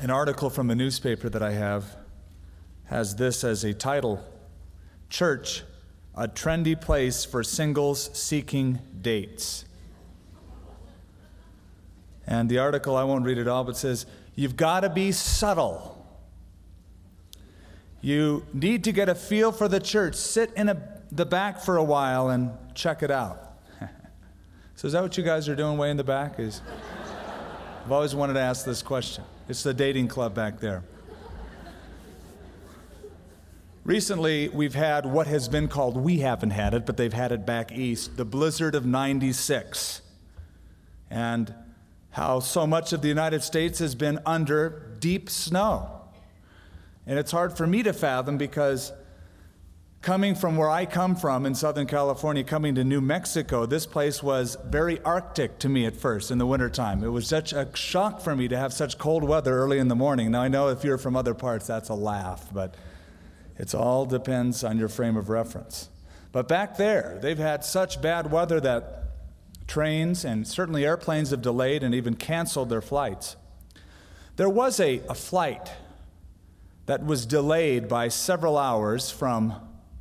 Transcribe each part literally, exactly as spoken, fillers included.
An article from a newspaper that I have has this as a title: Church, a trendy place for singles seeking dates. And the article, I won't read it all, but says, you've got to be subtle. You need to get a feel for the church. Sit in a, the back for a while and check it out. So is that what you guys are doing way in the back? Is I've always wanted to ask this question. It's the dating club back there. Recently, we've had what has been called, we haven't had it, but they've had it back east, the blizzard of ninety-six. And how so much of the United States has been under deep snow. And it's hard for me to fathom, because coming from where I come from in Southern California, coming to New Mexico, this place was very Arctic to me at first in the wintertime. It was such a shock for me to have such cold weather early in the morning. Now I know if you're from other parts, that's a laugh, but it all depends on your frame of reference. But back there, they've had such bad weather that trains and certainly airplanes have delayed and even canceled their flights. There was a, a flight that was delayed by several hours from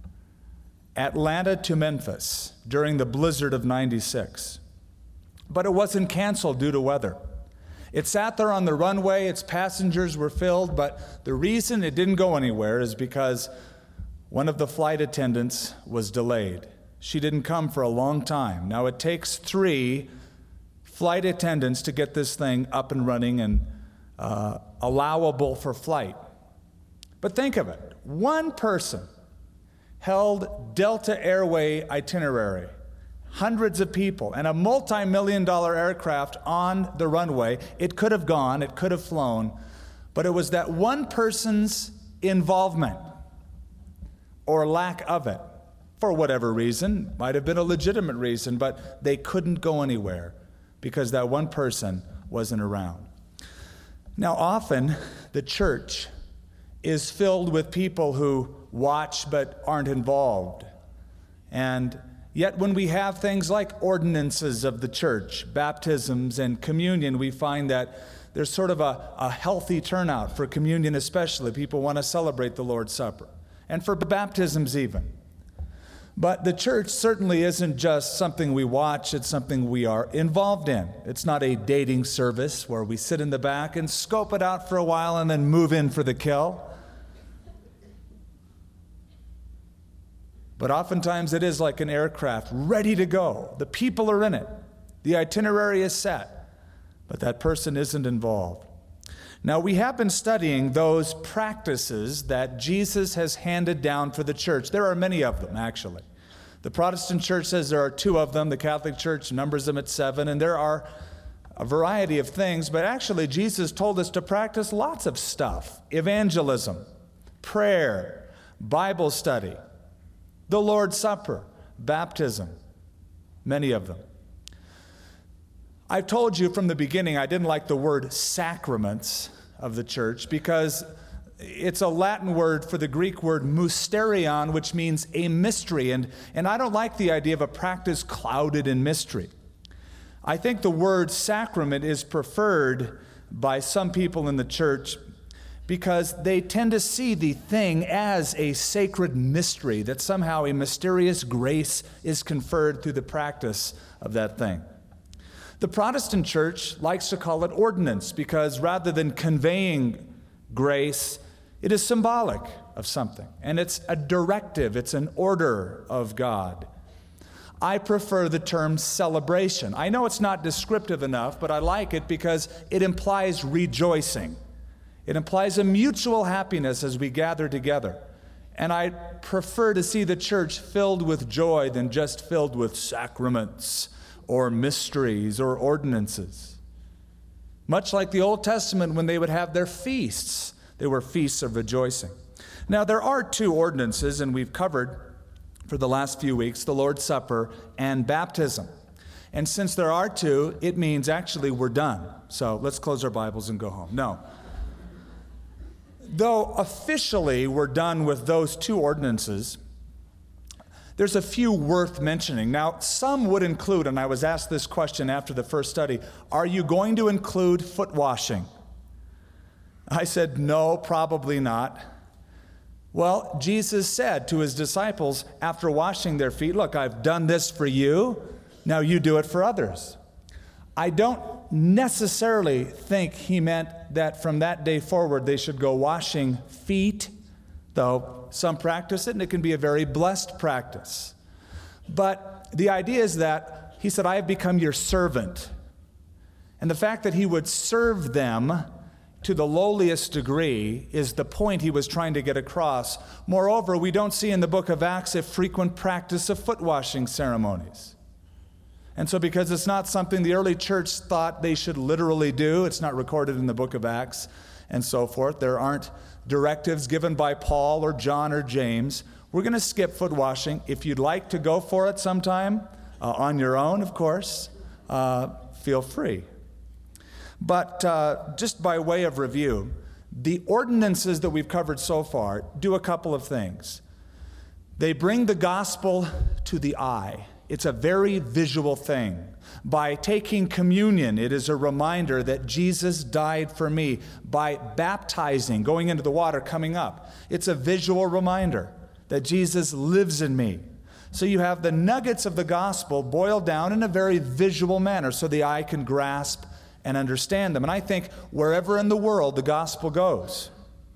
Atlanta to Memphis during the blizzard of ninety-six. But it wasn't canceled due to weather. It sat there on the runway, its passengers were filled, but the reason it didn't go anywhere is because one of the flight attendants was delayed. She didn't come for a long time. Now it takes three flight attendants to get this thing up and running and uh, allowable for flight. But think of it. One person held Delta Airway itinerary, hundreds of people, and a multi-million dollar aircraft on the runway. It could have gone, it could have flown, but it was that one person's involvement or lack of it, for whatever reason, might have been a legitimate reason, but they couldn't go anywhere because that one person wasn't around. Now, often the church is filled with people who watch but aren't involved. And yet when we have things like ordinances of the church, baptisms and communion, we find that there's sort of a, a healthy turnout for communion especially. People want to celebrate the Lord's Supper. And for baptisms even. But the church certainly isn't just something we watch, it's something we are involved in. It's not a dating service where we sit in the back and scope it out for a while and then move in for the kill. But oftentimes it is like an aircraft ready to go. The people are in it. The itinerary is set, but that person isn't involved. Now, we have been studying those practices that Jesus has handed down for the church. There are many of them, actually. The Protestant church says there are two of them. The Catholic church numbers them at seven, and there are a variety of things, but actually Jesus told us to practice lots of stuff. Evangelism, prayer, Bible study, the Lord's Supper, baptism, many of them. I've told you from the beginning I didn't like the word sacraments of the church because it's a Latin word for the Greek word mysterion, which means a mystery, and, and I don't like the idea of a practice clouded in mystery. I think the word sacrament is preferred by some people in the church because they tend to see the thing as a sacred mystery, that somehow a mysterious grace is conferred through the practice of that thing. The Protestant church likes to call it ordinance because rather than conveying grace, it is symbolic of something, and it's a directive, it's an order of God. I prefer the term celebration. I know it's not descriptive enough, but I like it because it implies rejoicing. It implies a mutual happiness as we gather together. And I prefer to see the church filled with joy than just filled with sacraments or mysteries or ordinances. Much like the Old Testament when they would have their feasts, they were feasts of rejoicing. Now there are two ordinances, and we've covered for the last few weeks the Lord's Supper and baptism. And since there are two, it means actually we're done. So let's close our Bibles and go home. No. Though officially we're done with those two ordinances, there's a few worth mentioning. Now, some would include, and I was asked this question after the first study, are you going to include foot washing? I said, no, probably not. Well, Jesus said to his disciples after washing their feet, look, I've done this for you, now you do it for others. I don't necessarily think he meant that from that day forward they should go washing feet, though some practice it, and it can be a very blessed practice. But the idea is that he said, I have become your servant. And the fact that he would serve them to the lowliest degree is the point he was trying to get across. Moreover, we don't see in the book of Acts a frequent practice of foot washing ceremonies. And so because it's not something the early church thought they should literally do, it's not recorded in the book of Acts and so forth, there aren't directives given by Paul or John or James, we're going to skip foot washing. If you'd like to go for it sometime, uh, on your own, of course, uh, feel free. But uh, just by way of review, the ordinances that we've covered so far do a couple of things. They bring the gospel to the eye. It's a very visual thing. By taking communion, it is a reminder that Jesus died for me. By baptizing, going into the water, coming up, it's a visual reminder that Jesus lives in me. So you have the nuggets of the gospel boiled down in a very visual manner so the eye can grasp and understand them. And I think wherever in the world the gospel goes,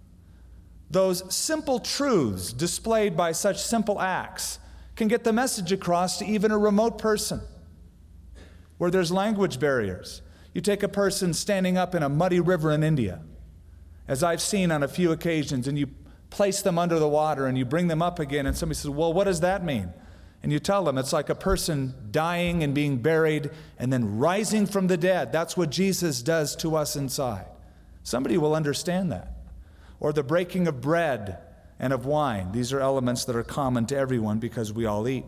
those simple truths displayed by such simple acts can get the message across to even a remote person where there's language barriers. You take a person standing up in a muddy river in India, as I've seen on a few occasions, and you place them under the water and you bring them up again, and somebody says, well, what does that mean? And you tell them it's like a person dying and being buried and then rising from the dead. That's what Jesus does to us inside. Somebody will understand that. Or the breaking of bread and of wine. These are elements that are common to everyone because we all eat.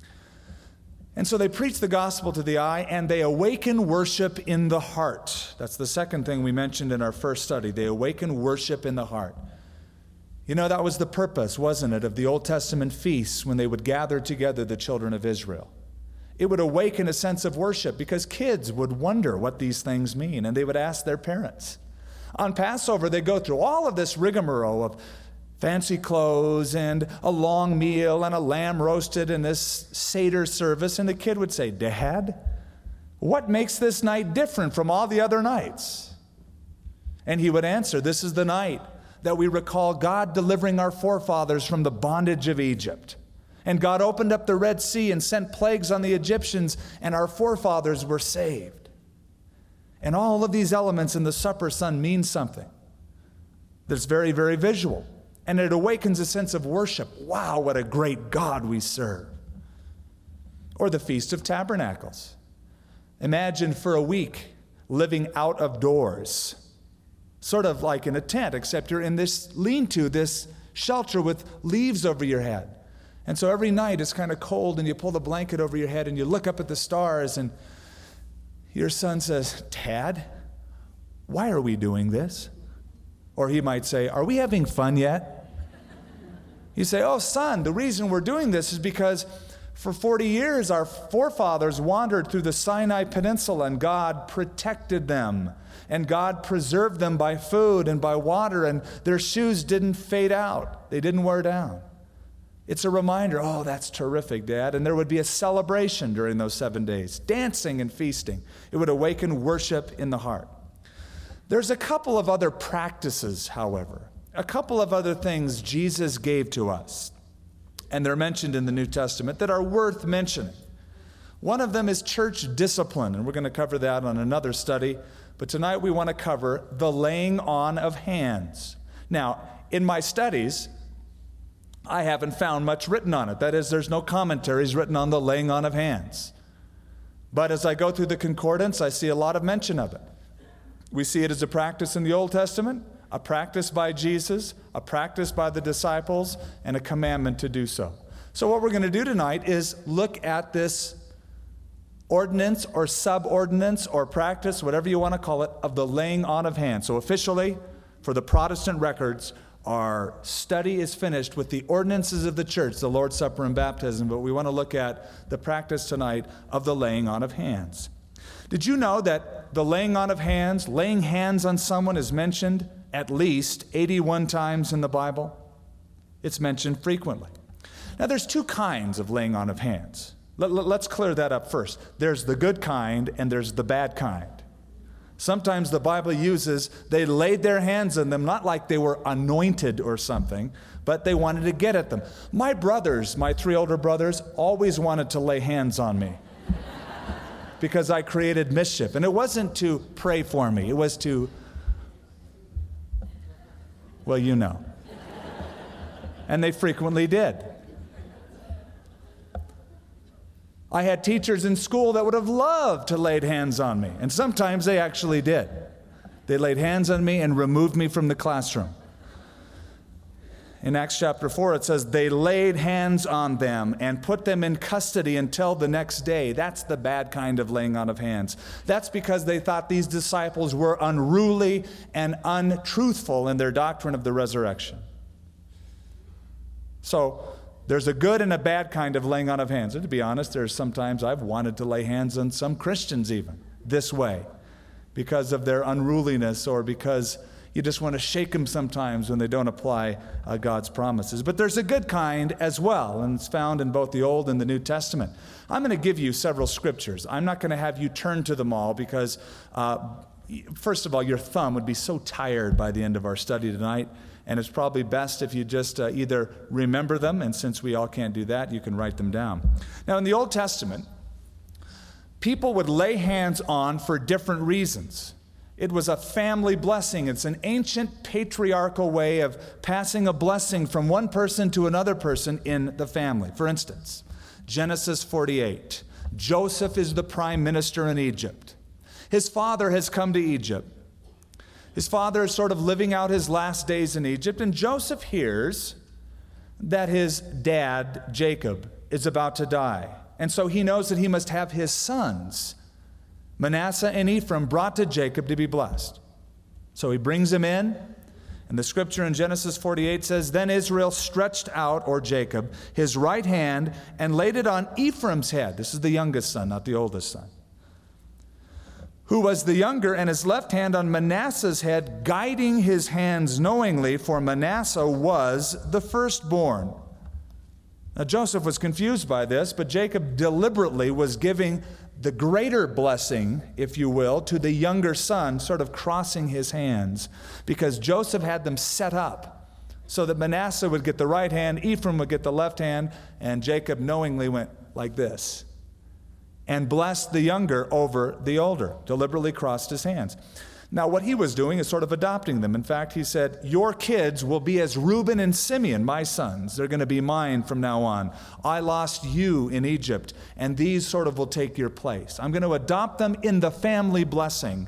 And so they preach the gospel to the eye and they awaken worship in the heart. That's the second thing we mentioned in our first study. They awaken worship in the heart. You know, that was the purpose, wasn't it, of the Old Testament feasts when they would gather together the children of Israel. It would awaken a sense of worship because kids would wonder what these things mean and they would ask their parents. On Passover, they go through all of this rigmarole of fancy clothes and a long meal and a lamb roasted in this Seder service. And the kid would say, Dad, what makes this night different from all the other nights? And he would answer, this is the night that we recall God delivering our forefathers from the bondage of Egypt. And God opened up the Red Sea and sent plagues on the Egyptians, and our forefathers were saved. And all of these elements in the supper, son, mean something that's very, very visual. And it awakens a sense of worship. Wow, what a great God we serve. Or the Feast of Tabernacles. Imagine for a week living out of doors. Sort of like in a tent, except you're in this lean-to, this shelter with leaves over your head. And so every night it's kind of cold and you pull the blanket over your head and you look up at the stars and your son says, Dad, why are we doing this? Or he might say, are we having fun yet? You say, oh, son, the reason we're doing this is because for forty years our forefathers wandered through the Sinai Peninsula and God protected them. And God preserved them by food and by water, and their shoes didn't fade out. They didn't wear down. It's a reminder, oh, that's terrific, Dad. And there would be a celebration during those seven days, dancing and feasting. It would awaken worship in the heart. There's a couple of other practices, however, a couple of other things Jesus gave to us, and they're mentioned in the New Testament, that are worth mentioning. One of them is church discipline, and we're going to cover that on another study. But tonight we want to cover the laying on of hands. Now, in my studies, I haven't found much written on it. That is, there's no commentaries written on the laying on of hands. But as I go through the concordance, I see a lot of mention of it. We see it as a practice in the Old Testament, a practice by Jesus, a practice by the disciples, and a commandment to do so. So what we're going to do tonight is look at this ordinance or subordinance or practice, whatever you want to call it, of the laying on of hands. So officially, for the Protestant records, our study is finished with the ordinances of the church, the Lord's Supper and baptism, but we want to look at the practice tonight of the laying on of hands. Did you know that the laying on of hands, laying hands on someone is mentioned at least eighty-one times in the Bible. It's mentioned frequently. Now, there's two kinds of laying on of hands. Let, let, let's clear that up first. There's the good kind and there's the bad kind. Sometimes the Bible uses, they laid their hands on them, not like they were anointed or something, but they wanted to get at them. My brothers, my three older brothers, always wanted to lay hands on me because I created mischief. And it wasn't to pray for me. It was to, well, you know. And they frequently did. I had teachers in school that would have loved to lay hands on me, and sometimes they actually did. They laid hands on me and removed me from the classroom. In Acts chapter four, it says, they laid hands on them and put them in custody until the next day. That's the bad kind of laying on of hands. That's because they thought these disciples were unruly and untruthful in their doctrine of the resurrection. So, there's a good and a bad kind of laying on of hands. And to be honest, there's sometimes I've wanted to lay hands on some Christians even this way because of their unruliness or because you just want to shake them sometimes when they don't apply uh, God's promises. But there's a good kind as well, and it's found in both the Old and the New Testament. I'm going to give you several scriptures. I'm not going to have you turn to them all because, uh, first of all, your thumb would be so tired by the end of our study tonight. And it's probably best if you just uh, either remember them, and since we all can't do that, you can write them down. Now, in the Old Testament, people would lay hands on for different reasons. It was a family blessing. It's an ancient patriarchal way of passing a blessing from one person to another person in the family. For instance, Genesis forty-eight. Joseph is the prime minister in Egypt. His father has come to Egypt. His father is sort of living out his last days in Egypt, and Joseph hears that his dad, Jacob, is about to die. And so he knows that he must have his sons, Manasseh and Ephraim, brought to Jacob to be blessed. So he brings him in, and the scripture in Genesis forty-eight says, then Israel stretched out, or Jacob, his right hand and laid it on Ephraim's head. This is the youngest son, not the oldest son. Who was the younger, and his left hand on Manasseh's head, guiding his hands knowingly, for Manasseh was the firstborn. Now Joseph was confused by this, but Jacob deliberately was giving the greater blessing, if you will, to the younger son, sort of crossing his hands, because Joseph had them set up so that Manasseh would get the right hand, Ephraim would get the left hand, and Jacob knowingly went like this and blessed the younger over the older, deliberately crossed his hands. Now, what he was doing is sort of adopting them. In fact, he said, your kids will be as Reuben and Simeon, my sons. They're going to be mine from now on. I lost you in Egypt, and these sort of will take your place. I'm going to adopt them in the family blessing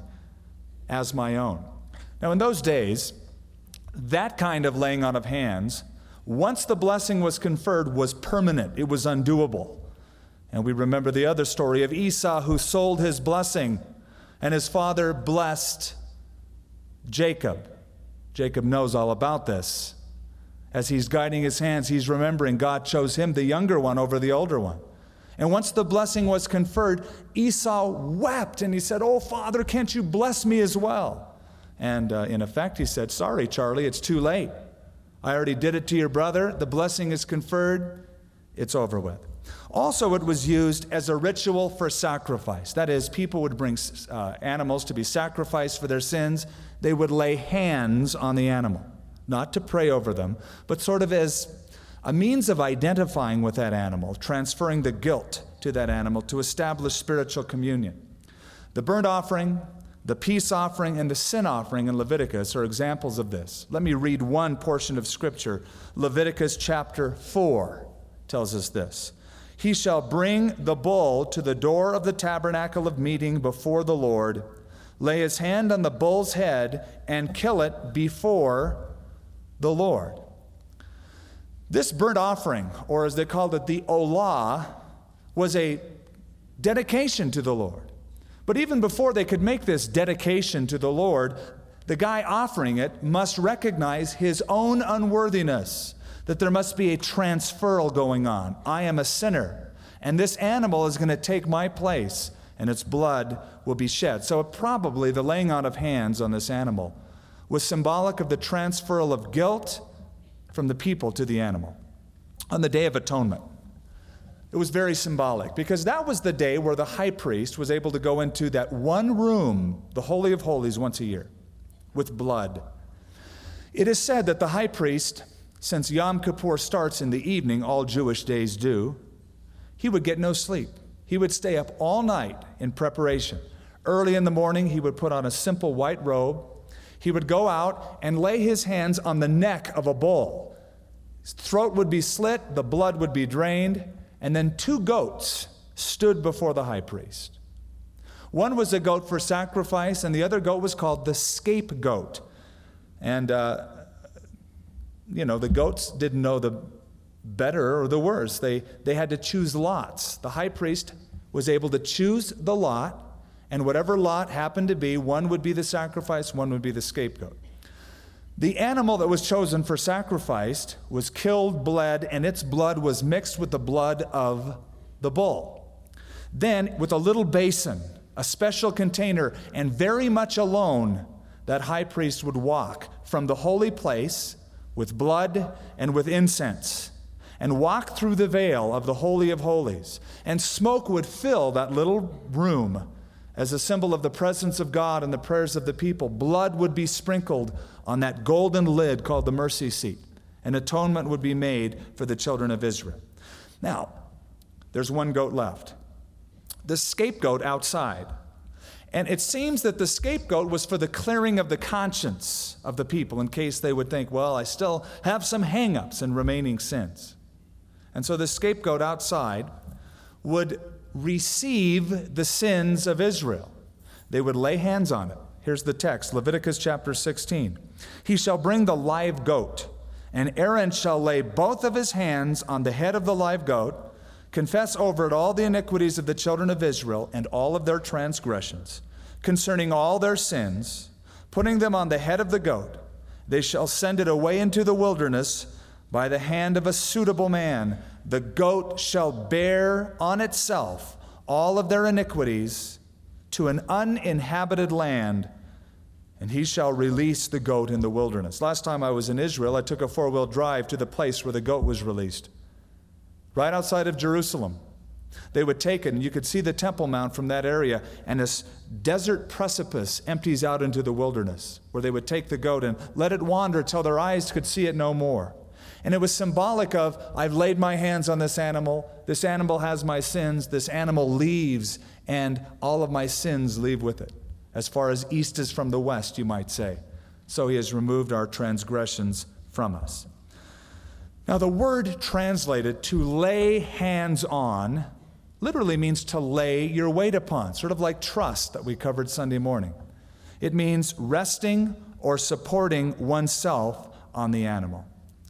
as my own. Now, in those days, that kind of laying on of hands, once the blessing was conferred, was permanent. It was undoable. And we remember the other story of Esau, who sold his blessing, and his father blessed Jacob. Jacob knows all about this. As he's guiding his hands, he's remembering God chose him, the younger one, over the older one. And once the blessing was conferred, Esau wept, and he said, oh, Father, can't you bless me as well? And uh, in effect, he said, sorry, Charlie, it's too late. I already did it to your brother. The blessing is conferred. It's over with. Also, it was used as a ritual for sacrifice. That is, people would bring uh, animals to be sacrificed for their sins. They would lay hands on the animal, not to pray over them, but sort of as a means of identifying with that animal, transferring the guilt to that animal to establish spiritual communion. The burnt offering, the peace offering, and the sin offering in Leviticus are examples of this. Let me read one portion of Scripture. Leviticus chapter four tells us this. He shall bring the bull to the door of the tabernacle of meeting before the Lord, lay his hand on the bull's head, and kill it before the Lord. This burnt offering, or as they called it, the olah, was a dedication to the Lord. But even before they could make this dedication to the Lord, the guy offering it must recognize his own unworthiness, that there must be a transferal going on. I am a sinner, and this animal is going to take my place, and its blood will be shed. So probably the laying on of hands on this animal was symbolic of the transferal of guilt from the people to the animal on the Day of Atonement. It was very symbolic because that was the day where the high priest was able to go into that one room, the Holy of Holies, once a year with blood. It is said that the high priest, since Yom Kippur starts in the evening, all Jewish days do, he would get no sleep. He would stay up all night in preparation. Early in the morning, he would put on a simple white robe. He would go out and lay his hands on the neck of a bull. His throat would be slit, the blood would be drained, and then two goats stood before the high priest. One was a goat for sacrifice, and the other goat was called the scapegoat. And, uh, you know, the goats didn't know the better or the worse. They, they had to choose lots. The high priest was able to choose the lot, and whatever lot happened to be, one would be the sacrifice, one would be the scapegoat. The animal that was chosen for sacrifice was killed, bled, and its blood was mixed with the blood of the bull. Then, with a little basin, a special container, and very much alone, that high priest would walk from the holy place with blood and with incense, and walk through the veil of the Holy of Holies, and smoke would fill that little room as a symbol of the presence of God and the prayers of the people. Blood would be sprinkled on that golden lid called the mercy seat, and atonement would be made for the children of Israel. Now, there's one goat left, the scapegoat outside. And it seems that the scapegoat was for the clearing of the conscience of the people in case they would think, well, I still have some hang-ups and remaining sins. And so the scapegoat outside would receive the sins of Israel. They would lay hands on it. Here's the text, Leviticus chapter sixteen. He shall bring the live goat, and Aaron shall lay both of his hands on the head of the live goat, confess over it all the iniquities of the children of Israel and all of their transgressions, concerning all their sins, putting them on the head of the goat. They shall send it away into the wilderness by the hand of a suitable man. The goat shall bear on itself all of their iniquities to an uninhabited land, and he shall release the goat in the wilderness. Last time I was in Israel, I took a four-wheel drive to the place where the goat was released, right outside of Jerusalem. They would take it, and you could see the Temple Mount from that area, and this desert precipice empties out into the wilderness, where they would take the goat and let it wander till their eyes could see it no more. And it was symbolic of, I've laid my hands on this animal, this animal has my sins, this animal leaves, and all of my sins leave with it. As far as east is from the west, you might say. So he has removed our transgressions from us. Now, the word translated to lay hands on literally means to lay your weight upon, sort of like trust that we covered Sunday morning. It means resting or supporting oneself on the animal.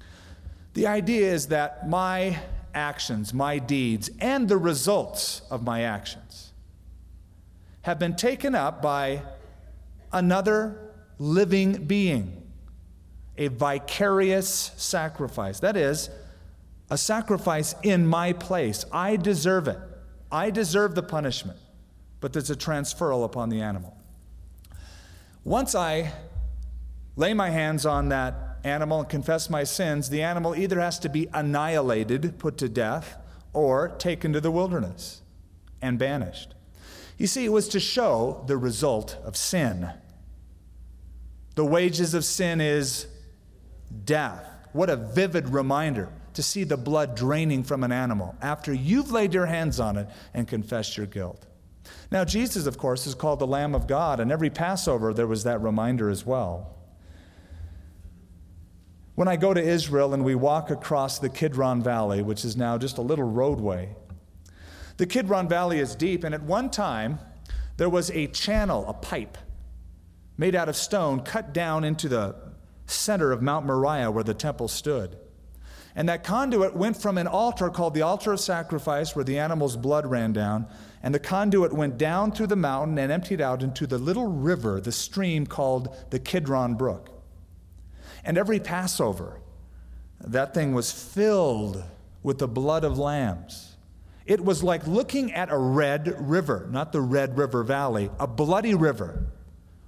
The idea is that my actions, my deeds, and the results of my actions have been taken up by another living being. A vicarious sacrifice. That is, a sacrifice in my place. I deserve it. I deserve the punishment. But there's a transferal upon the animal. Once I lay my hands on that animal and confess my sins, the animal either has to be annihilated, put to death, or taken to the wilderness and banished. You see, it was to show the result of sin. The wages of sin is death. What a vivid reminder to see the blood draining from an animal after you've laid your hands on it and confessed your guilt. Now, Jesus, of course, is called the Lamb of God, and every Passover there was that reminder as well. When I go to Israel and we walk across the Kidron Valley, which is now just a little roadway, the Kidron Valley is deep, and at one time there was a channel, a pipe, made out of stone, cut down into the center of Mount Moriah where the temple stood. And that conduit went from an altar called the altar of sacrifice where the animal's blood ran down, and the conduit went down through the mountain and emptied out into the little river, the stream called the Kidron Brook. And every Passover, that thing was filled with the blood of lambs. It was like looking at a red river, not the Red River Valley, a bloody river,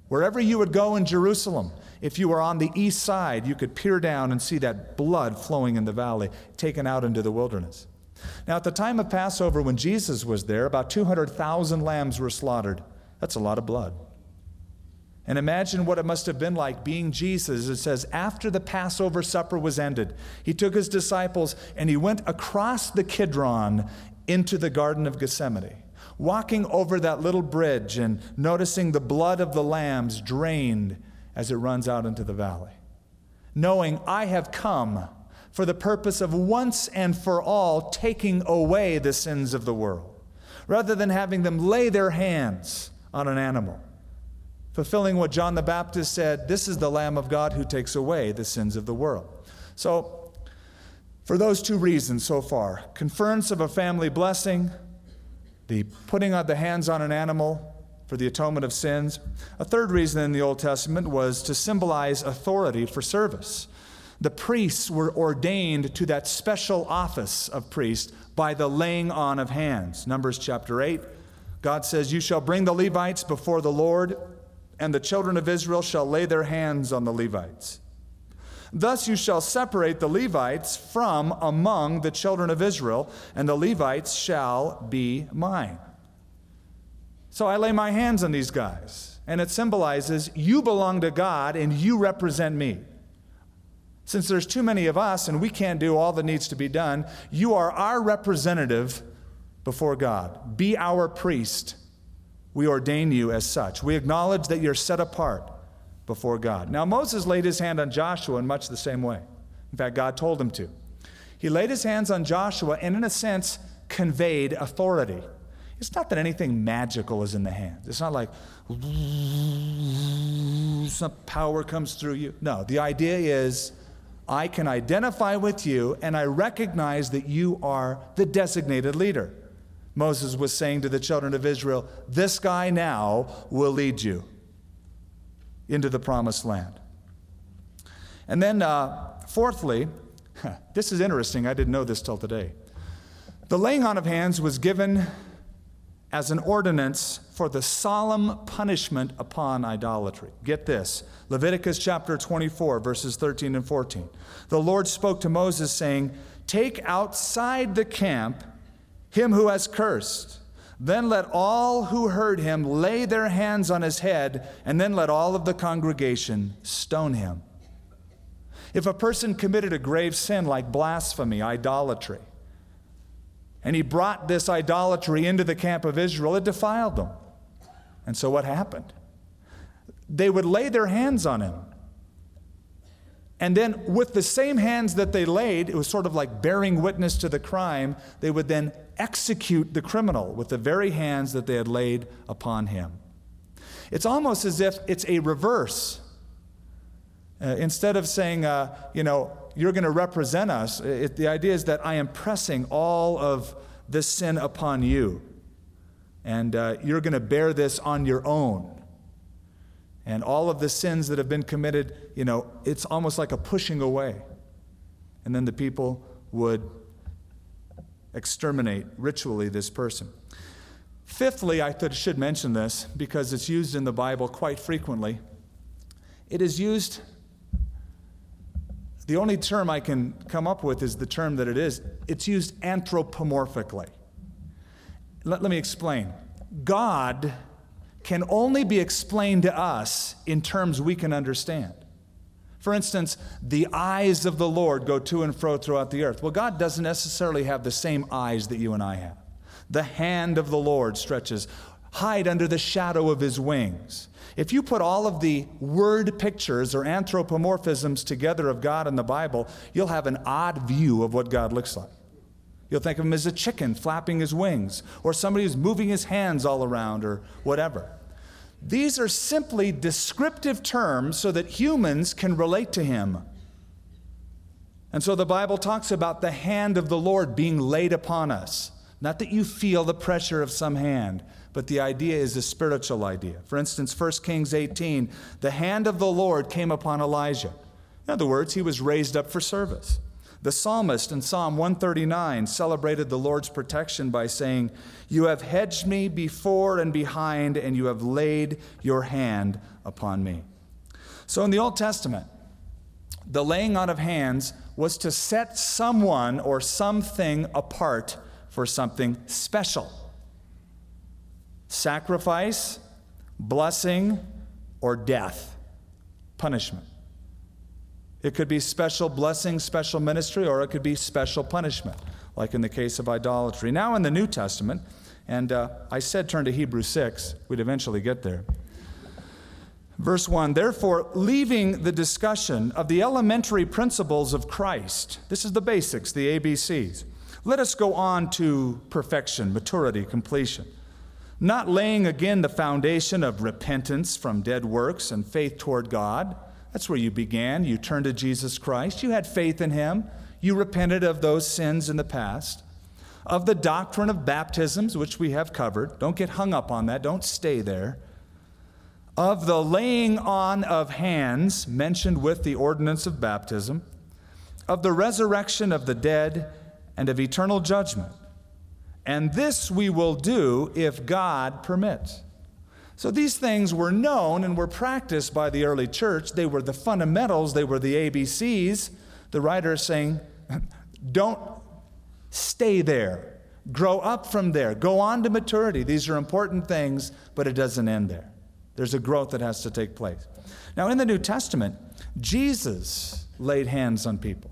Wherever you would go in Jerusalem, if you were on the east side, you could peer down and see that blood flowing in the valley, taken out into the wilderness. Now, at the time of Passover, when Jesus was there, about two hundred thousand lambs were slaughtered. That's a lot of blood. And imagine what it must have been like being Jesus. It says, after the Passover supper was ended, he took his disciples and he went across the Kidron into the Garden of Gethsemane, walking over that little bridge and noticing the blood of the lambs drained as it runs out into the valley, knowing, I have come for the purpose of once and for all taking away the sins of the world, rather than having them lay their hands on an animal, fulfilling what John the Baptist said, this is the Lamb of God who takes away the sins of the world. So, for those two reasons so far, conference of a family blessing, the putting of the hands on an animal for the atonement of sins. A third reason in the Old Testament was to symbolize authority for service. The priests were ordained to that special office of priest by the laying on of hands. Numbers chapter eight, God says, you shall bring the Levites before the Lord, and the children of Israel shall lay their hands on the Levites. Thus you shall separate the Levites from among the children of Israel, and the Levites shall be mine. So I lay my hands on these guys, and it symbolizes you belong to God and you represent me. Since there's too many of us and we can't do all that needs to be done, you are our representative before God. Be our priest. We ordain you as such. We acknowledge that you're set apart before God. Now, Moses laid his hand on Joshua in much the same way. In fact, God told him to. He laid his hands on Joshua and, in a sense, conveyed authority. It's not that anything magical is in the hands. It's not like some power comes through you. No, the idea is I can identify with you and I recognize that you are the designated leader. Moses was saying to the children of Israel, this guy now will lead you into the promised land. And then, uh, fourthly, this is interesting. I didn't know this till today. The laying on of hands was given as an ordinance for the solemn punishment upon idolatry. Get this, Leviticus chapter twenty-four, verses thirteen and fourteen. The Lord spoke to Moses, saying, take outside the camp him who has cursed. Then let all who heard him lay their hands on his head, and then let all of the congregation stone him. If a person committed a grave sin like blasphemy, idolatry, and he brought this idolatry into the camp of Israel, it defiled them. And so what happened? They would lay their hands on him. And then with the same hands that they laid, it was sort of like bearing witness to the crime, they would then execute the criminal with the very hands that they had laid upon him. It's almost as if it's a reverse. Uh, instead of saying, uh, you know, you're going to represent us, it, the idea is that I am pressing all of this sin upon you. And uh, you're going to bear this on your own. And all of the sins that have been committed, you know, it's almost like a pushing away. And then the people would exterminate ritually this person. Fifthly, I th- should mention this because it's used in the Bible quite frequently. It is used, the only term I can come up with is the term that it is. It's used anthropomorphically. Let, let me explain. God can only be explained to us in terms we can understand. For instance, the eyes of the Lord go to and fro throughout the earth. Well, God doesn't necessarily have the same eyes that you and I have. The hand of the Lord stretches. Hide under the shadow of his wings. If you put all of the word pictures or anthropomorphisms together of God in the Bible, you'll have an odd view of what God looks like. You'll think of him as a chicken flapping his wings, or somebody who's moving his hands all around, or whatever. These are simply descriptive terms so that humans can relate to him. And so the Bible talks about the hand of the Lord being laid upon us. Not that you feel the pressure of some hand, but the idea is a spiritual idea. For instance, First Kings eighteen, the hand of the Lord came upon Elijah. In other words, he was raised up for service. The psalmist in Psalm one thirty-nine celebrated the Lord's protection by saying, you have hedged me before and behind, and you have laid your hand upon me. So in the Old Testament, the laying on of hands was to set someone or something apart for something special. Sacrifice, blessing, or death, punishment. It could be special blessing, special ministry, or it could be special punishment, like in the case of idolatry. Now in the New Testament, and uh, I said turn to Hebrews six, we'd eventually get there. Verse one, therefore, leaving the discussion of the elementary principles of Christ, this is the basics, the A B Cs, let us go on to perfection, maturity, completion. Not laying again the foundation of repentance from dead works and faith toward God. That's where you began. You turned to Jesus Christ. You had faith in Him. You repented of those sins in the past. Of the doctrine of baptisms, which we have covered. Don't get hung up on that. Don't stay there. Of the laying on of hands, mentioned with the ordinance of baptism. Of the resurrection of the dead and of eternal judgment. And this we will do if God permits. So these things were known and were practiced by the early church. They were the fundamentals. They were the A B Cs. The writer is saying, don't stay there. Grow up from there. Go on to maturity. These are important things, but it doesn't end there. There's a growth that has to take place. Now, in the New Testament, Jesus laid hands on people.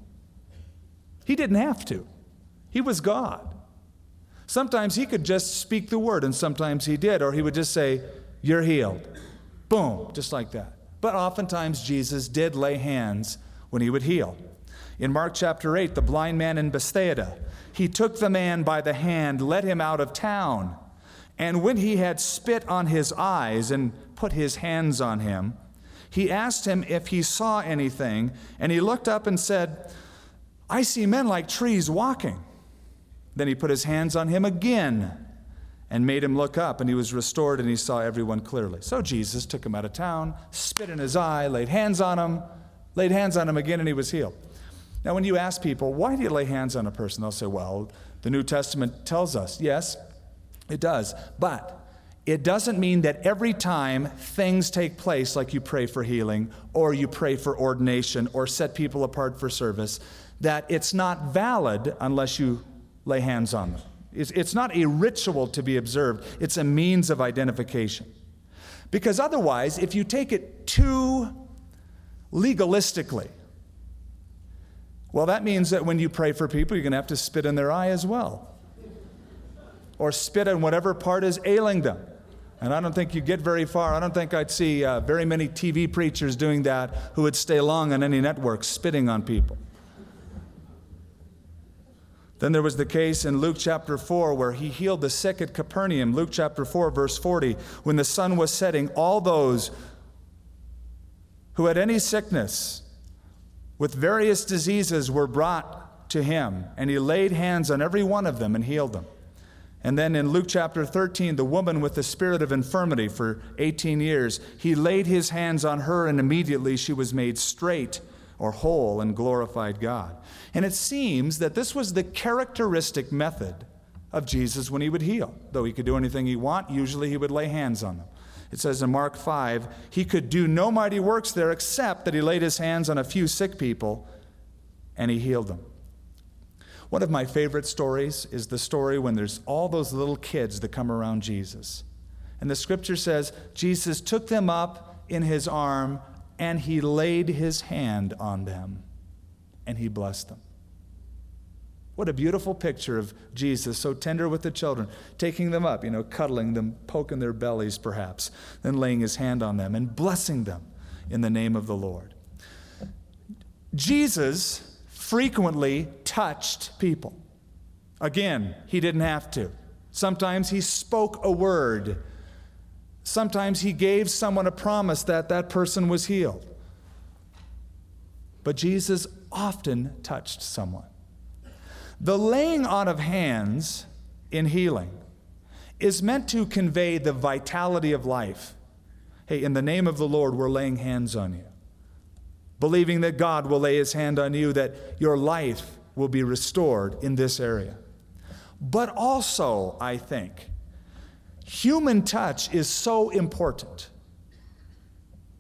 He didn't have to. He was God. Sometimes he could just speak the word, and sometimes he did, or he would just say, you're healed. Boom, just like that. But oftentimes Jesus did lay hands when he would heal. In Mark chapter eight, the blind man in Bethsaida, he took the man by the hand, led him out of town, and when he had spit on his eyes and put his hands on him, he asked him if he saw anything, and he looked up and said, I see men like trees walking. Then he put his hands on him again and made him look up, and he was restored, and he saw everyone clearly. So Jesus took him out of town, spit in his eye, laid hands on him, laid hands on him again, and he was healed. Now, when you ask people, why do you lay hands on a person? They'll say, well, the New Testament tells us. Yes, it does. But it doesn't mean that every time things take place, like you pray for healing, or you pray for ordination, or set people apart for service, that it's not valid unless you lay hands on them. It's not a ritual to be observed. It's a means of identification. Because otherwise, if you take it too legalistically, well, that means that when you pray for people, you're going to have to spit in their eye as well. Or spit on whatever part is ailing them. And I don't think you get very far. I don't think I'd see uh, very many T V preachers doing that who would stay long on any network, spitting on people. Then there was the case in Luke chapter four where he healed the sick at Capernaum. Luke chapter four, verse forty, when the sun was setting, all those who had any sickness with various diseases were brought to him, and he laid hands on every one of them and healed them. And then in Luke chapter thirteen, the woman with the spirit of infirmity for eighteen years, he laid his hands on her, and immediately she was made straight or whole and glorified God. And it seems that this was the characteristic method of Jesus when he would heal. Though he could do anything he want, usually he would lay hands on them. It says in Mark five, he could do no mighty works there except that he laid his hands on a few sick people and he healed them. One of my favorite stories is the story when there's all those little kids that come around Jesus. And the scripture says, Jesus took them up in his arm and he laid his hand on them, and he blessed them. What a beautiful picture of Jesus, so tender with the children, taking them up, you know, cuddling them, poking their bellies perhaps, then laying his hand on them and blessing them in the name of the Lord. Jesus frequently touched people. Again, he didn't have to. Sometimes he spoke a word. Sometimes he gave someone a promise that that person was healed. But Jesus often touched someone. The laying on of hands in healing is meant to convey the vitality of life. Hey, in the name of the Lord, we're laying hands on you. Believing that God will lay his hand on you, that your life will be restored in this area. But also, I think, human touch is so important.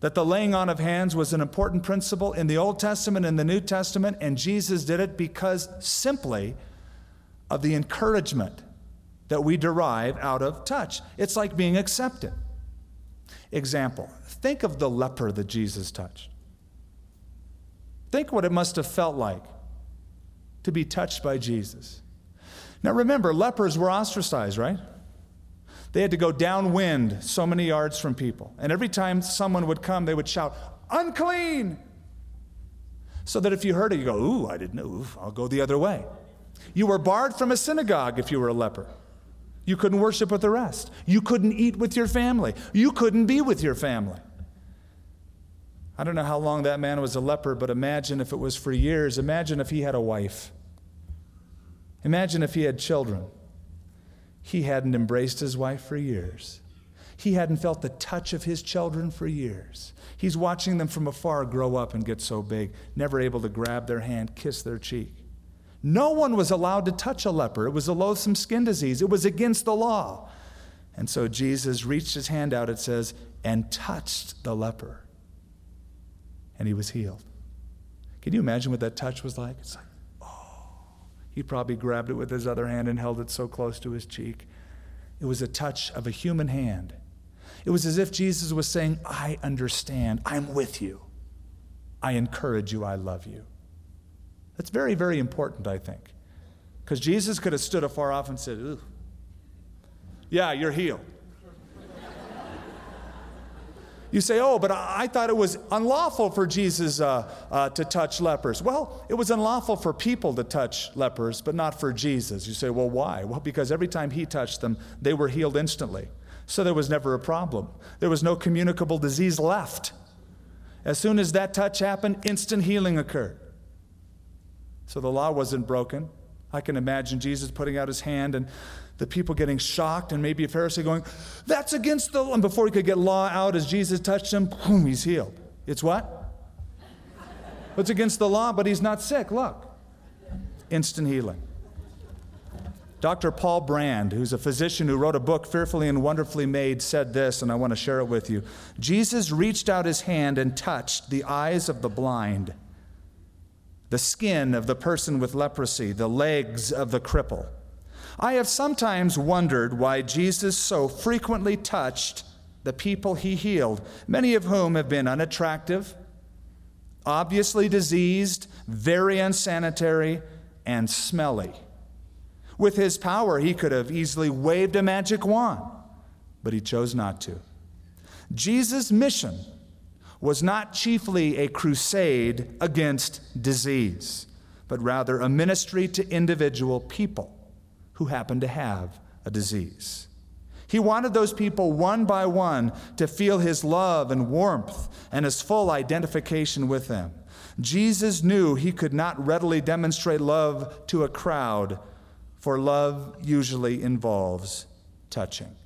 that the laying on of hands was an important principle in the Old Testament and the New Testament, and Jesus did it because simply of the encouragement that we derive out of touch. It's like being accepted. Example, think of the leper that Jesus touched. Think what it must have felt like to be touched by Jesus. Now remember, lepers were ostracized, right? They had to go downwind so many yards from people. And every time someone would come, they would shout, "Unclean!" So that if you heard it, you go, "Ooh, I didn't know. Ooh, I'll go the other way." You were barred from a synagogue if you were a leper. You couldn't worship with the rest. You couldn't eat with your family. You couldn't be with your family. I don't know how long that man was a leper, but imagine if it was for years. Imagine if he had a wife. Imagine if he had children. He hadn't embraced his wife for years. He hadn't felt the touch of his children for years. He's watching them from afar grow up and get so big, never able to grab their hand, kiss their cheek. No one was allowed to touch a leper. It was a loathsome skin disease. It was against the law. And so Jesus reached his hand out, it says, and touched the leper. And he was healed. Can you imagine what that touch was like? It's like, he probably grabbed it with his other hand and held it so close to his cheek. It was a touch of a human hand. It was as if Jesus was saying, "I understand. I'm with you. I encourage you. I love you." That's very, very important, I think. Because Jesus could have stood afar off and said, "Ooh, yeah, you're healed." You say, "Oh, but I thought it was unlawful for Jesus uh, uh, to touch lepers." Well, it was unlawful for people to touch lepers, but not for Jesus. You say, "Well, why?" Well, because every time he touched them, they were healed instantly. So there was never a problem. There was no communicable disease left. As soon as that touch happened, instant healing occurred. So the law wasn't broken. I can imagine Jesus putting out his hand and the people getting shocked, and maybe a Pharisee going, "That's against the law." And before he could get law out, as Jesus touched him, boom, he's healed. It's what? It's against the law, but he's not sick. Look. Instant healing. Doctor Paul Brand, who's a physician who wrote a book, Fearfully and Wonderfully Made, said this, and I want to share it with you. Jesus reached out his hand and touched the eyes of the blind, the skin of the person with leprosy, the legs of the cripple. I have sometimes wondered why Jesus so frequently touched the people he healed, many of whom have been unattractive, obviously diseased, very unsanitary, and smelly. With his power, he could have easily waved a magic wand, but he chose not to. Jesus' mission was not chiefly a crusade against disease, but rather a ministry to individual people who happened to have a disease. He wanted those people one by one to feel his love and warmth and his full identification with them. Jesus knew he could not readily demonstrate love to a crowd, for love usually involves touching.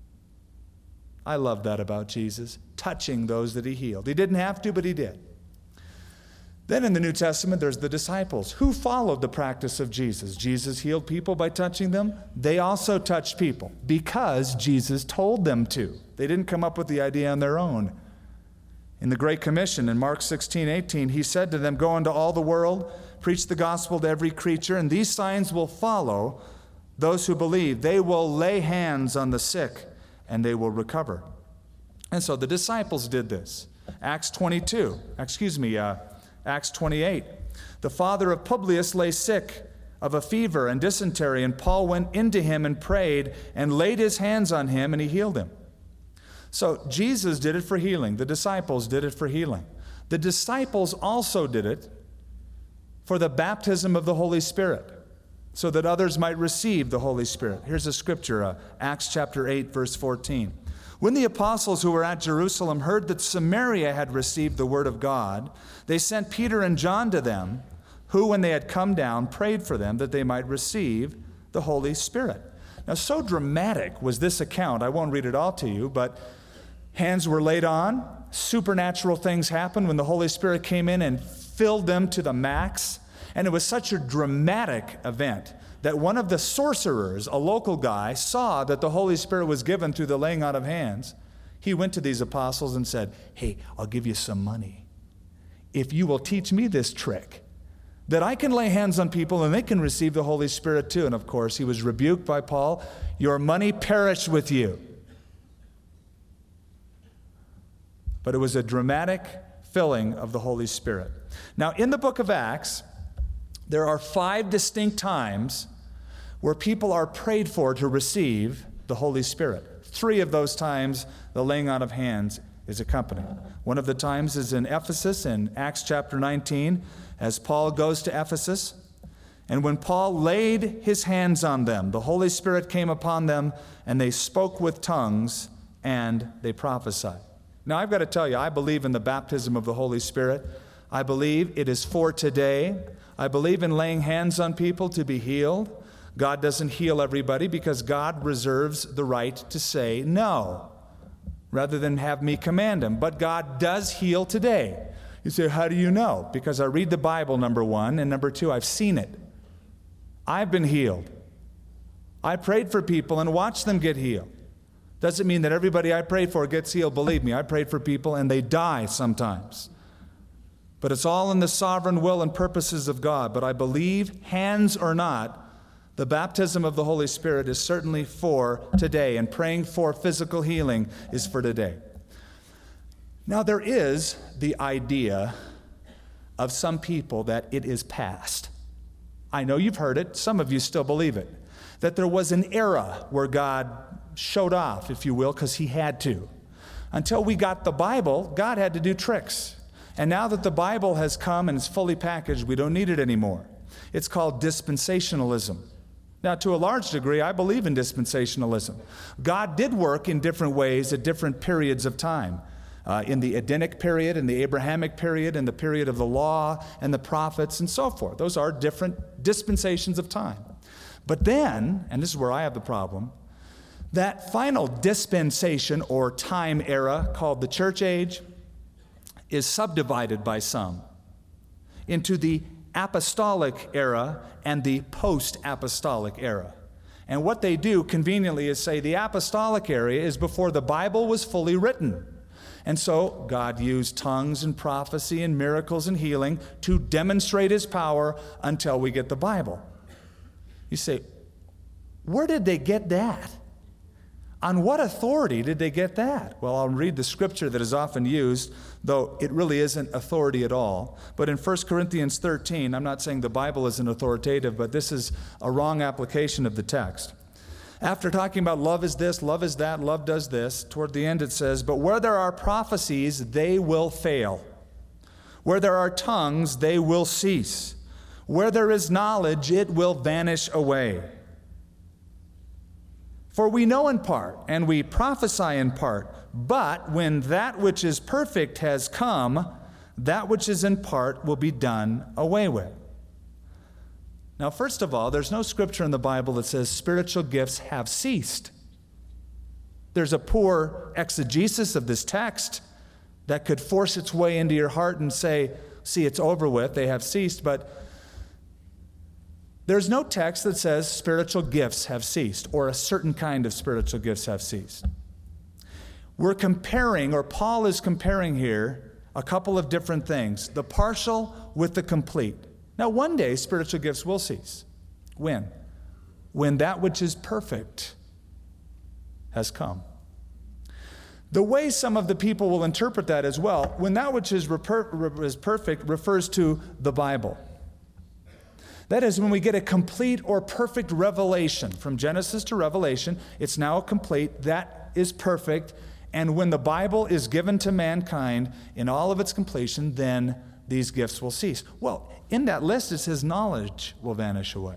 I love that about Jesus, touching those that he healed. He didn't have to, but he did. Then in the New Testament, there's the disciples who followed the practice of Jesus. Jesus healed people by touching them. They also touched people because Jesus told them to. They didn't come up with the idea on their own. In the Great Commission, in Mark sixteen eighteen, he said to them, "Go into all the world, preach the gospel to every creature, and these signs will follow those who believe. They will lay hands on the sick, and they will recover." And so the disciples did this. Acts twenty-two, excuse me, uh, Acts twenty-eight. The father of Publius lay sick of a fever and dysentery, and Paul went into him and prayed and laid his hands on him, and he healed him. So Jesus did it for healing. The disciples did it for healing. The disciples also did it for the baptism of the Holy Spirit, so that others might receive the Holy Spirit. Here's a scripture, uh, Acts chapter eight, verse fourteen. When the apostles who were at Jerusalem heard that Samaria had received the word of God, they sent Peter and John to them, who, when they had come down, prayed for them that they might receive the Holy Spirit. Now, so dramatic was this account, I won't read it all to you, but hands were laid on, supernatural things happened when the Holy Spirit came in and filled them to the max, and it was such a dramatic event that one of the sorcerers, a local guy, saw that the Holy Spirit was given through the laying on of hands. He went to these apostles and said, hey, I'll give you some money if you will teach me this trick, that I can lay hands on people and they can receive the Holy Spirit too. And of course, he was rebuked by Paul. Your money perish with you. But it was a dramatic filling of the Holy Spirit. Now, in the book of Acts, there are five distinct times where people are prayed for to receive the Holy Spirit. Three of those times, the laying on of hands is accompanied. One of the times is in Ephesus in Acts chapter nineteen, as Paul goes to Ephesus. And when Paul laid his hands on them, the Holy Spirit came upon them, and they spoke with tongues, and they prophesied. Now, I've got to tell you, I believe in the baptism of the Holy Spirit. I believe it is for today. I believe in laying hands on people to be healed. God doesn't heal everybody because God reserves the right to say no, rather than have me command him. But God does heal today. You say, how do you know? Because I read the Bible, number one, and number two, I've seen it. I've been healed. I prayed for people and watched them get healed. Doesn't mean that everybody I prayed for gets healed. Believe me, I prayed for people and they die sometimes. But it's all in the sovereign will and purposes of God. But I believe, hands or not, the baptism of the Holy Spirit is certainly for today, and praying for physical healing is for today. Now, there is the idea of some people that it is past. I know you've heard it. Some of you still believe it. That there was an era where God showed off, if you will, because he had to. Until we got the Bible, God had to do tricks. And now that the Bible has come and is fully packaged, we don't need it anymore. It's called dispensationalism. Now, to a large degree, I believe in dispensationalism. God did work in different ways at different periods of time. Uh, in the Edenic period, in the Abrahamic period, in the period of the law and the prophets and so forth. Those are different dispensations of time. But then, and this is where I have the problem, that final dispensation or time era called the church age is subdivided by some into the apostolic era and the post-apostolic era. And what they do conveniently is say the apostolic era is before the Bible was fully written. And so God used tongues and prophecy and miracles and healing to demonstrate his power until we get the Bible. You say, where did they get that? On what authority did they get that? Well, I'll read the scripture that is often used, though it really isn't authority at all. But in First Corinthians thirteen, I'm not saying the Bible isn't authoritative, but this is a wrong application of the text. After talking about love is this, love is that, love does this, toward the end it says, but where there are prophecies, they will fail. Where there are tongues, they will cease. Where there is knowledge, it will vanish away. For we know in part, and we prophesy in part, but when that which is perfect has come, that which is in part will be done away with. Now, first of all, there's no scripture in the Bible that says spiritual gifts have ceased. There's a poor exegesis of this text that could force its way into your heart and say, see, it's over with, they have ceased, but there's no text that says spiritual gifts have ceased or a certain kind of spiritual gifts have ceased. We're comparing, or Paul is comparing here, a couple of different things, the partial with the complete. Now, one day, spiritual gifts will cease. When? When that which is perfect has come. The way some of the people will interpret that as well, when that which is, reper- is perfect refers to the Bible. That is, when we get a complete or perfect revelation, from Genesis to Revelation, it's now complete, that is perfect, and when the Bible is given to mankind in all of its completion, then these gifts will cease. Well, in that list it says knowledge will vanish away.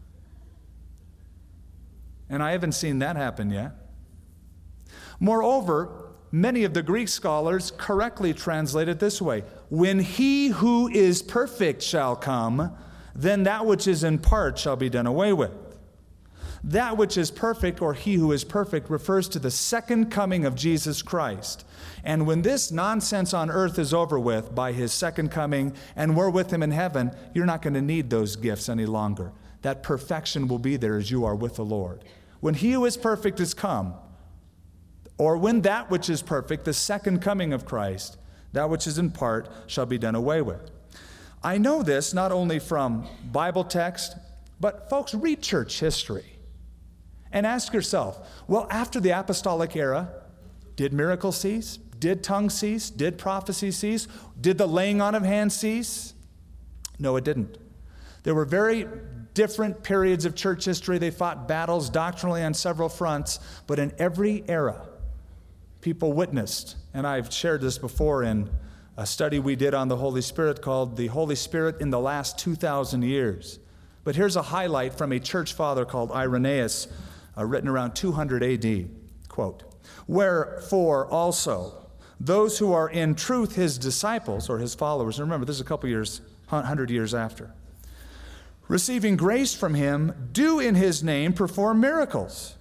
And I haven't seen that happen yet. Moreover, many of the Greek scholars correctly translate it this way: when he who is perfect shall come, then that which is in part shall be done away with. That which is perfect, or he who is perfect, refers to the second coming of Jesus Christ. And when this nonsense on earth is over with by his second coming, and we're with him in heaven, you're not going to need those gifts any longer. That perfection will be there as you are with the Lord. When he who is perfect is come, or when that which is perfect, the second coming of Christ, that which is in part, shall be done away with. I know this not only from Bible text, but folks, read church history and ask yourself, well, after the apostolic era, did miracles cease? Did tongues cease? Did prophecy cease? Did the laying on of hands cease? No, it didn't. There were very different periods of church history. They fought battles doctrinally on several fronts, but in every era, people witnessed, and I've shared this before in a study we did on the Holy Spirit called The Holy Spirit in the Last two thousand Years. But here's a highlight from a church father called Irenaeus, uh, written around two hundred A D. Quote, "Wherefore also those who are in truth his disciples," or his followers, and remember this is a couple years, one hundred years after, "receiving grace from him, do in his name perform miracles,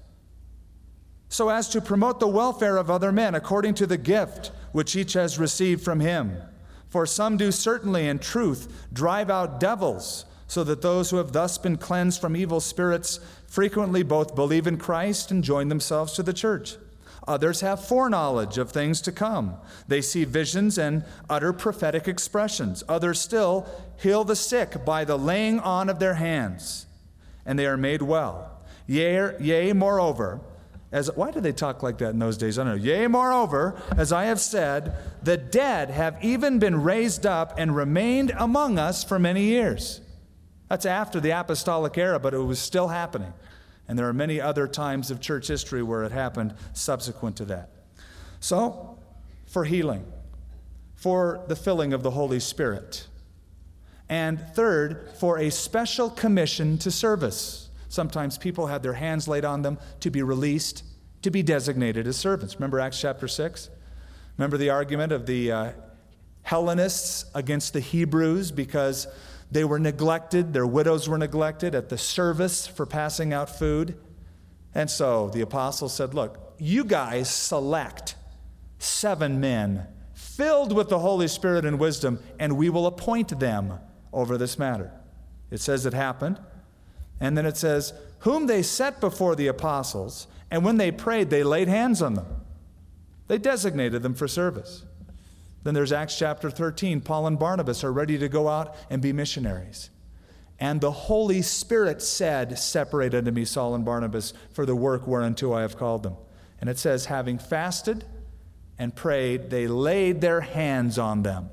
so as to promote the welfare of other men according to the gift which each has received from him. For some do certainly in truth drive out devils, so that those who have thus been cleansed from evil spirits frequently both believe in Christ and join themselves to the church. Others have foreknowledge of things to come. They see visions and utter prophetic expressions. Others still heal the sick by the laying on of their hands, and they are made well. Yea, yea, moreover, as why did they talk like that in those days? I don't know. Yea, moreover, as I have said, the dead have even been raised up and remained among us for many years." That's after the apostolic era, but it was still happening. And there are many other times of church history where it happened subsequent to that. So, for healing, for the filling of the Holy Spirit, and third, for a special commission to service. Sometimes people had their hands laid on them to be released, to be designated as servants. Remember Acts chapter six? Remember the argument of the uh, Hellenists against the Hebrews because they were neglected, their widows were neglected at the service for passing out food. And so the apostles said, look, you guys select seven men filled with the Holy Spirit and wisdom, and we will appoint them over this matter. It says it happened. And then it says, whom they set before the apostles, and when they prayed, they laid hands on them. They designated them for service. Then there's Acts chapter thirteen. Paul and Barnabas are ready to go out and be missionaries. And the Holy Spirit said, separate unto me Saul and Barnabas for the work whereunto I have called them. And it says, having fasted and prayed, they laid their hands on them.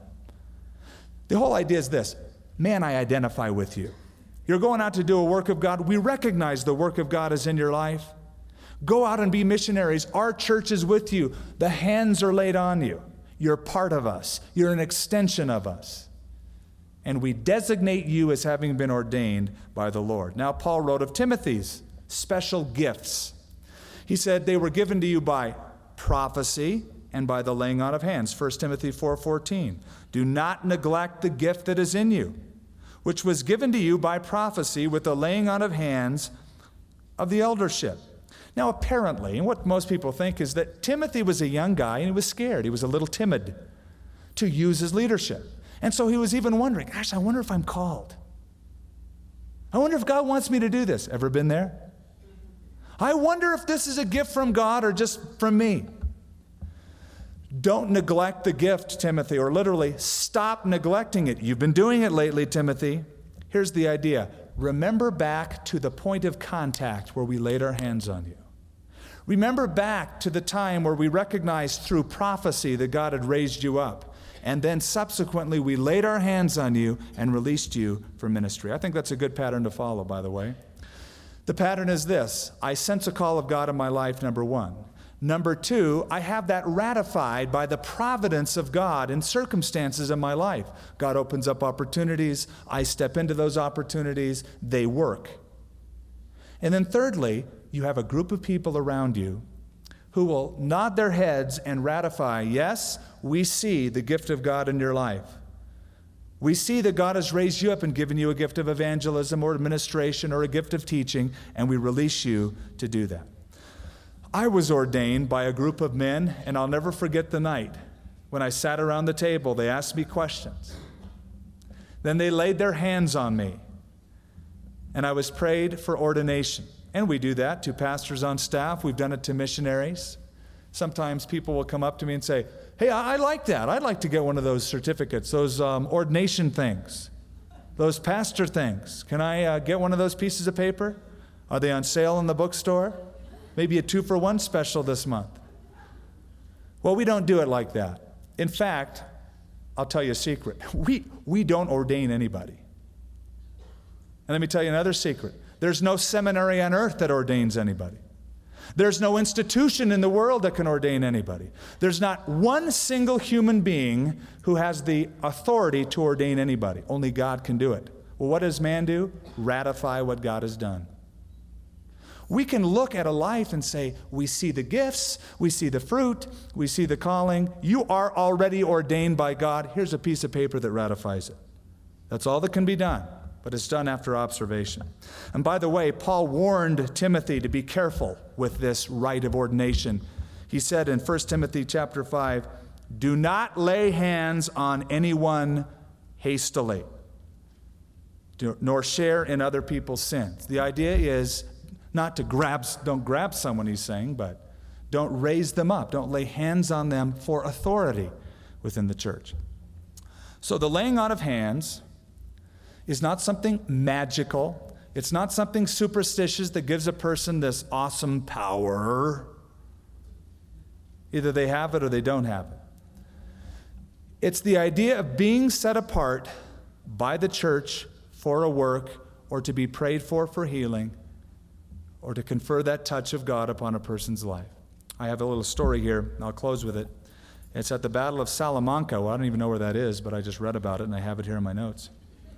The whole idea is this: man, I identify with you. You're going out to do a work of God. We recognize the work of God is in your life. Go out and be missionaries. Our church is with you. The hands are laid on you. You're part of us. You're an extension of us. And we designate you as having been ordained by the Lord. Now, Paul wrote of Timothy's special gifts. He said they were given to you by prophecy and by the laying on of hands. First Timothy four fourteen. Do not neglect the gift that is in you, which was given to you by prophecy with the laying on of hands of the eldership. Now, apparently, and what most people think is that Timothy was a young guy and he was scared. He was a little timid to use his leadership. And so he was even wondering, gosh, I wonder if I'm called. I wonder if God wants me to do this. Ever been there? I wonder if this is a gift from God or just from me. Don't neglect the gift, Timothy, or literally stop neglecting it. You've been doing it lately, Timothy. Here's the idea. Remember back to the point of contact where we laid our hands on you. Remember back to the time where we recognized through prophecy that God had raised you up. And then subsequently we laid our hands on you and released you for ministry. I think that's a good pattern to follow, by the way. The pattern is this. I sense a call of God in my life, number one. Number two, I have that ratified by the providence of God in circumstances in my life. God opens up opportunities. I step into those opportunities. They work. And then thirdly, you have a group of people around you who will nod their heads and ratify, yes, we see the gift of God in your life. We see that God has raised you up and given you a gift of evangelism or administration or a gift of teaching, and we release you to do that. I was ordained by a group of men, and I'll never forget the night when I sat around the table. They asked me questions. Then they laid their hands on me, and I was prayed for ordination. And we do that to pastors on staff. We've done it to missionaries. Sometimes people will come up to me and say, hey, I, I like that. I'd like to get one of those certificates, those um, ordination things, those pastor things. Can I uh, get one of those pieces of paper? Are they on sale in the bookstore? Maybe a two-for-one special this month. Well, we don't do it like that. In fact, I'll tell you a secret. We, we don't ordain anybody. And let me tell you another secret. There's no seminary on earth that ordains anybody. There's no institution in the world that can ordain anybody. There's not one single human being who has the authority to ordain anybody. Only God can do it. Well, what does man do? Ratify what God has done. We can look at a life and say, we see the gifts, we see the fruit, we see the calling. You are already ordained by God. Here's a piece of paper that ratifies it. That's all that can be done, but it's done after observation. And by the way, Paul warned Timothy to be careful with this rite of ordination. He said in First Timothy chapter five, do not lay hands on anyone hastily, nor share in other people's sins. The idea is not to grab, don't grab someone, he's saying, but don't raise them up. Don't lay hands on them for authority within the church. So the laying on of hands is not something magical. It's not something superstitious that gives a person this awesome power. Either they have it or they don't have it. It's the idea of being set apart by the church for a work or to be prayed for for healing, or to confer that touch of God upon a person's life. I have a little story here, and I'll close with it. It's at the Battle of Salamanca. Well, I don't even know where that is, but I just read about it, and I have it here in my notes.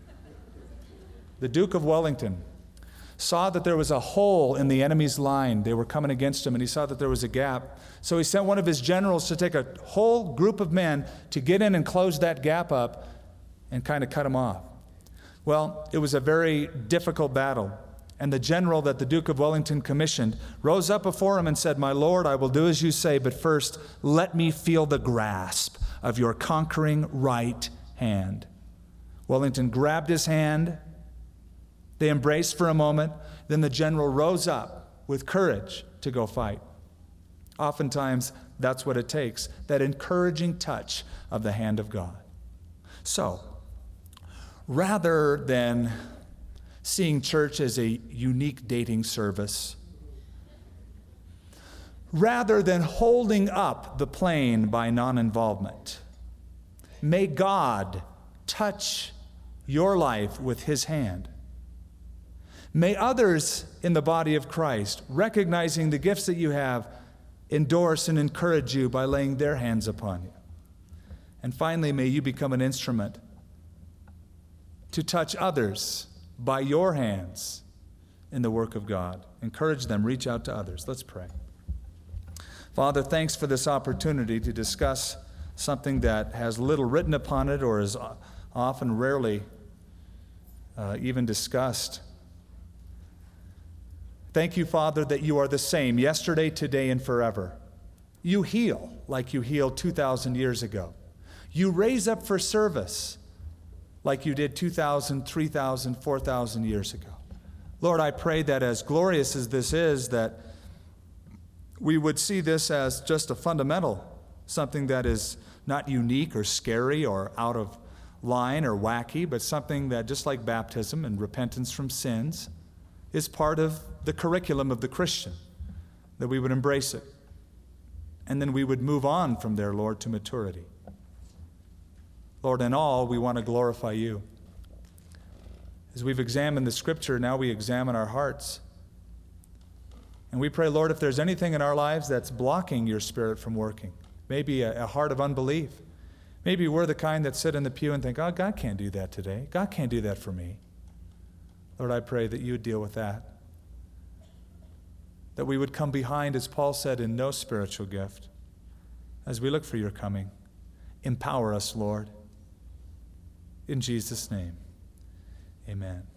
The Duke of Wellington saw that there was a hole in the enemy's line. They were coming against him, and he saw that there was a gap. So he sent one of his generals to take a whole group of men to get in and close that gap up and kind of cut him off. Well, it was a very difficult battle. And the general that the Duke of Wellington commissioned rose up before him and said, my lord, I will do as you say, but first let me feel the grasp of your conquering right hand. Wellington grabbed his hand. They embraced for a moment. Then the general rose up with courage to go fight. Oftentimes, that's what it takes, that encouraging touch of the hand of God. So, rather than seeing church as a unique dating service, rather than holding up the plane by non-involvement, may God touch your life with his hand. May others in the body of Christ, recognizing the gifts that you have, endorse and encourage you by laying their hands upon you. And finally, may you become an instrument to touch others by your hands in the work of God. Encourage them, reach out to others. Let's pray. Father, thanks for this opportunity to discuss something that has little written upon it or is often rarely uh, even discussed. Thank you, Father, that you are the same yesterday, today, and forever. You heal like you healed two thousand years ago. You raise up for service like you did two thousand, three thousand, four thousand years ago. Lord, I pray that as glorious as this is, that we would see this as just a fundamental, something that is not unique or scary or out of line or wacky, but something that, just like baptism and repentance from sins, is part of the curriculum of the Christian, that we would embrace it. And then we would move on from there, Lord, to maturity. Lord, in all, we want to glorify you. As we've examined the Scripture, now we examine our hearts. And we pray, Lord, if there's anything in our lives that's blocking your Spirit from working, maybe a, a heart of unbelief, maybe we're the kind that sit in the pew and think, oh, God can't do that today. God can't do that for me. Lord, I pray that you would deal with that. That we would come behind, as Paul said, in no spiritual gift. As we look for your coming, empower us, Lord. In Jesus' name, amen.